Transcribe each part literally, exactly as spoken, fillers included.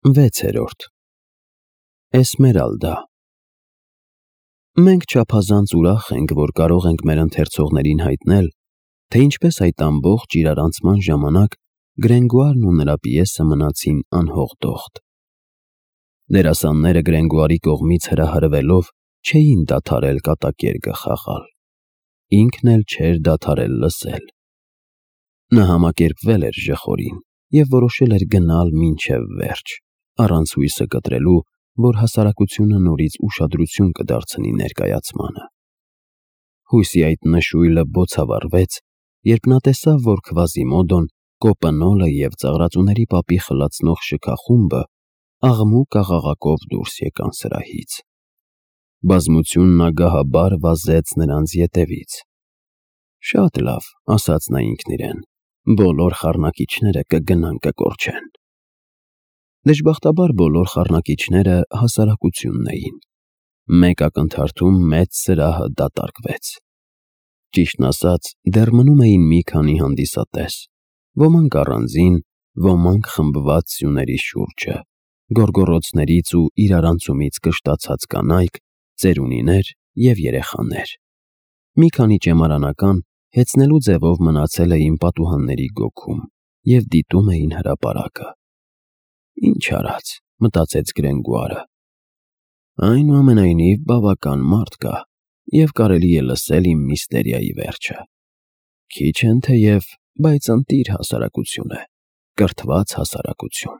Վեցերորդ Էսմերալդա Մենք չափազանց ուրախ ենք, որ կարող ենք մեր ընթերցողներին հայտնել, թե ինչպես այդ ամբողջ իրարանցման ժամանակ Գրենգուարն ու նրա պիեսը մնացին անհողդողդ։ Դերասանները Գրենգուարի կողմից հրահրվելով չէին դադարել կատակերգը խաղալ, ինքն էլ չէր դադարել լսել։ Նա համակերպվել էր ժխորին և որոշել էր գնալ մինչև վերջ, առանց հույսը կտրելու, որ հասարակությունը նորից ուշադրություն կդարձնի ներկայացմանը։ Հույսի այդ նշույլը բոցավառվեց, երբ նա տեսավ, որ Քվազիմոդոն, Կոպնոլը և ծաղրածուների պապի խլացնող շքախումբը աղմուկ-աղաղակով դուրս եկան սրահից։ Բազմությունն ագահաբար վազեց նրանց ետևից։ «Շատ լավ», ասաց նա ինքն իրեն, «բոլոր խառնակիչները կգնան կկորչեն»։ Դժբախտաբար բոլոր խառնակիչները հասարակությունն էին։ Մեկ ակնթարթում մեծ սրահը դատարկվեց։ Ճիշտն ասած, դեռ մնում էին մի քանի հանդիսատես, ոմանք առանձին, ոմանք խմբված սյուների շուրջը, գոռգոռոցներից ու իրարանցումից կշտացած կանայք, ծերունիներ և երեխաներ։ Մի քանի ճեմարանական հեծնելու ձևով մնացել էին պատուհանների գոգում և դիտում էին հրապարակը։ «Ինչ արած», մտածեց Գրենգուարը, «այնուամենայնիվ բավական մարդ կա, և կարելի է լսել իմ միստերիայի վերջը։ Քիչ են թեև, բայց ընտիր հասարակություն է, կրթված հասարակություն»։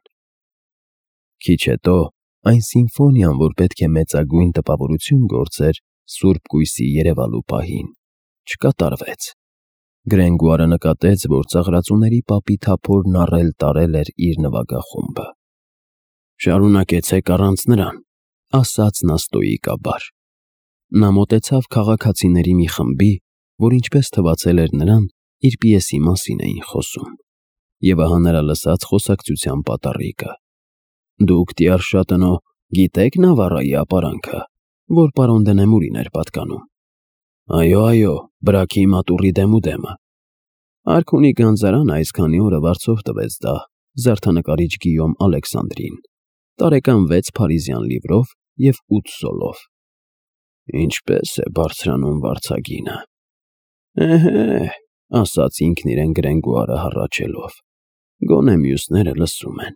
Քիչ հետո այն սիմֆոնիան, որ պետք է մեծագույն տպավորություն գործեր սուրբ կույսի երևալու պահին, չկատարվեց։ Գրենգուարը նկատեց, որ ծաղրածուների պապի թափորն առել֊տարել էր իր նվագախումբը։ «Շարունակեցեք առանց նրան», ասաց նա ստոիկաբար։ Նա մոտեցավ քաղաքացիների մի խմբի, որ ինչպես թվացել էր նրան, իր պիեսի մասին էին խոսում, և ահա նրա լսած խոսակցության պատառիկը։ «Դուք, Տիարշատնո, գիտե՞ք Նավարայի ապարանքը, որ պարոն Դնեմուրին էր պատկանում»։ «Այո, այո, բրագի մատուռի դեմուդեմը»։ «Արքունի գանձարանը այսքանի օրը վարձով տվեց դա զարդանկարիչ Գիյոմ Ալեքսանդրին, տարեկան վեց փարիզյան լիվրով և ութ սոլով»։ «Ինչպե՞ս է բարձրանում վարձագինը»։ «Էհե», ասաց ինքն իրեն Գրենգուարը հառաչելով, «գոնե մյուսները լսում են»։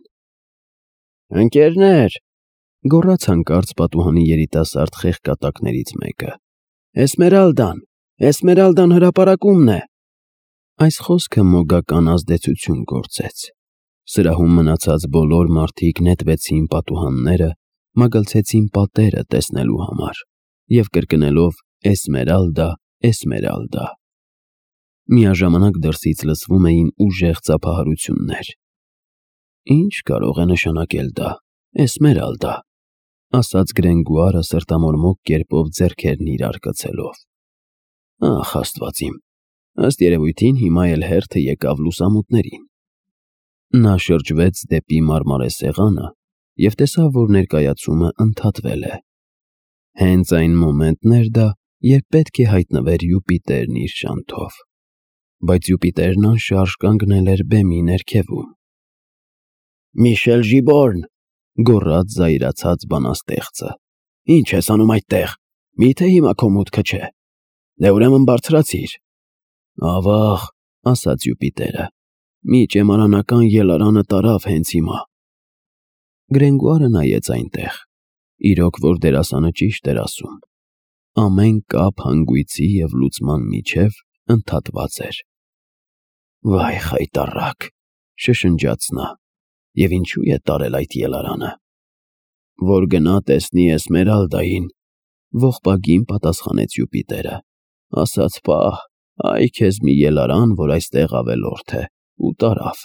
«Ընկերներ», գոռաց հանկարծ պատուհանի երիտասարդ խեղկատակներից մեկը, «Էսմերալդան, Էսմերալդան հրապարակումն է»։ Այս խոսքը մոգական ազդեցություն գործեց։ Սրահում մնացած բոլոր մարդիկ նետվեցին պատուհանները, մագլցեցին պատերը տեսնելու համար և կրկնելով «Էսմերալդա, Էսմերալդա»։ Միաժամանակ դրսից լսվում էին ուժեղ ծափահարություններ։ «Ինչ կարող է նշանակել դա, Էսմերալդա», ասաց Գրենգուարը սրտամորմոկ կերպով ձեռքերն իրար կցելով։ «Ախ, Աստված իմ, ըստ երևույթին հիմա էլ հերթը եկավ լուսամուտներին»։ Նա շրջվեց դեպի մարմարե սեղանը և տեսավ, որ ներկայացումը ընդհատվել է։ Հենց այն մոմենտն էր դա, երբ պետք է հայտնվեր Յուպիտերն իր շանթով։ Բայց Յուպիտերն անշարժ կանգնել էր բեմի ներքևում։ «Միշել Ժիբորն», գոռաց զայրացած բանաստեղծը, «ի՞նչ ես անում այդտեղ, մի՞թե հիմա քո մուտքը չէ։ Դե ուրեմն բարձրացիր»։ «Ավաղ», ասաց Յուպիտերը, «մի ճեմարանական ելարանը տարավ հենց հիմա»։ Գրենգուարը նայեց այնտեղ։ Իրոք որ դերասանը ճիշտ էր ասում։ Ամեն կապ հանգույցի և լուծման միջև ընդհատված էր։ «Վայ խայտառակ», շշնջաց նա, «և ինչու է տարել այդ ելարանը»։ «Որ գնա տեսնի Էսմերալդային», ողբագին պատասխանեց Յուպիտերը, ասաց պահ, այ քեզ մի ելարան, որ այստեղ ավելորդ է, ու տարավ։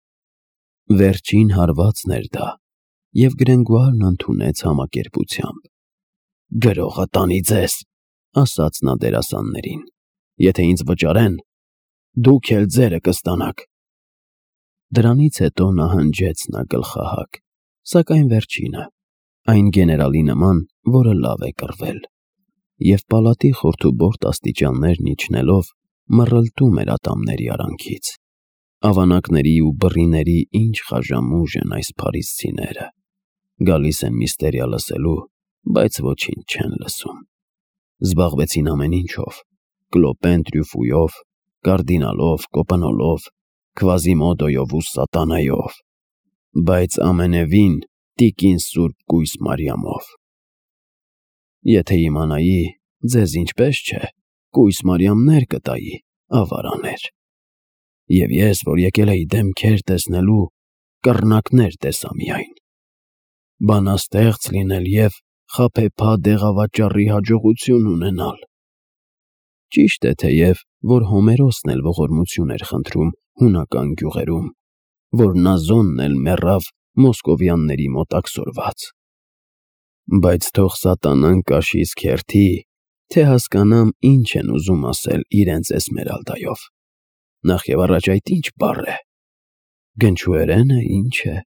Վերջին հարվածն էր դա, և Գրենգուարն ընդունեց համակերպությամբ։ «Գրողը տանի ձեզ», ասաց նա դերասաններին, «եթե ինձ վճարեն, դուք էլ ձերը կստանաք»։ Դրանից հետո նահանջեց նա գլխահակ, սակայն վերջինը, այն գեներալի նման, որը լավ է կռվել, և պալատի խորթուբորտ աստիճաններն իջնելով մռլտում էր ատամների արանքից։ Ավանակների ու բռիների ինչ խաժամուժ են այս փարիզցիները։ Գալիս են միստերիա լսելու, բայց ոչինչ չեն լսում։ Զբաղվեցին ամեն ինչով՝ կլոպեն տրյուֆույով, կարդինալով, կոպնոլով, քվազիմոդոյով ու սատանայով, բայց ամենևին տիկին Սուրբ Կույս Մարիամով։ Եթե իմանայի, ձեզ ինչպես չէ, Կույս Մարիամներ կտայի, ավարաներ։ Եվ ես, որ եկել էի դեմքեր տեսնելու, կռնակներ տեսա միայն։ Բանաստեղծ լինել և խաբեբա դեղավաճառի հաջողություն ունենալ։ Ճիշտ է թեև, որ Հոմերոսն էլ ողորմություն էր խնդրում հունական գյուղերում, որ Նազոնն էլ մեռավ մոսկովյանների մոտ աքսորված։ Բայց թող սատանան կաշիս քերթի, թե հասկանամ ինչ են ուզում ասել իրենց Էսմերալդայով։ Նախ և առաջ այդ ինչ բառ է։ Գնչուերենը ի՞նչ է։